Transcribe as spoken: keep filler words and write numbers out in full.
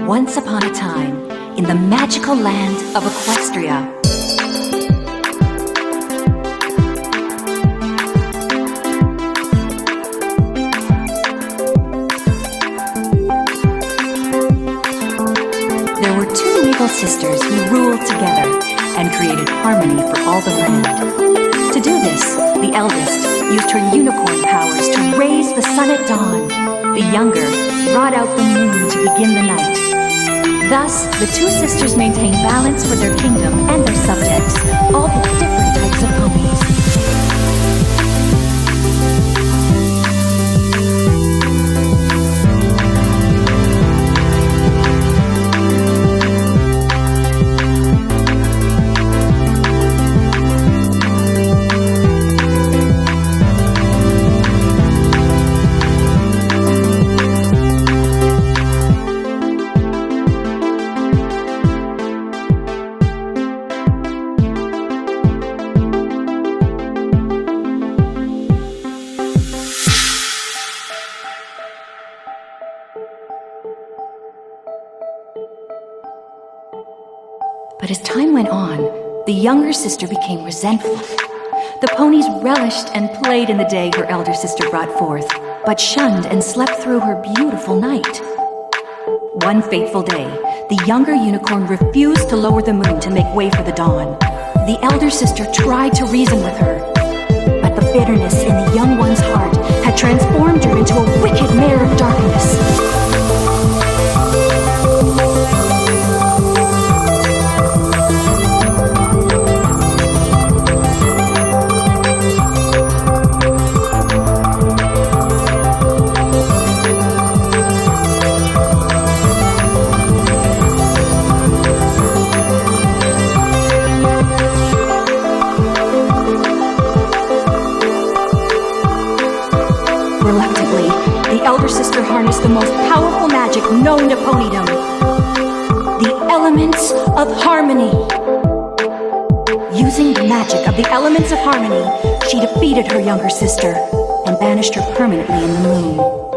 Once upon a time, in the magical land of Equestria, there were two regal sisters who ruled together and created harmony for all the land. To do this, the eldest used her unicorn powers to raise the sun at dawn. The younger brought out the moon to begin the night. Thus, the two sisters maintained balance for their kingdom and their subjects, all the different types of ponies. But as time went on, the younger sister became resentful. The ponies relished and played in the day her elder sister brought forth, but shunned and slept through her beautiful night. One fateful day, the younger unicorn refused to lower the moon to make way for the dawn. The elder sister tried to reason with her, but the bitterness in the young one's heart had transformed her into a wicked mare of darkness. Reluctantly, the elder sister harnessed the most powerful magic known to ponydom, the elements of harmony. Using the magic of the elements of harmony, she defeated her younger sister and banished her permanently in the moon.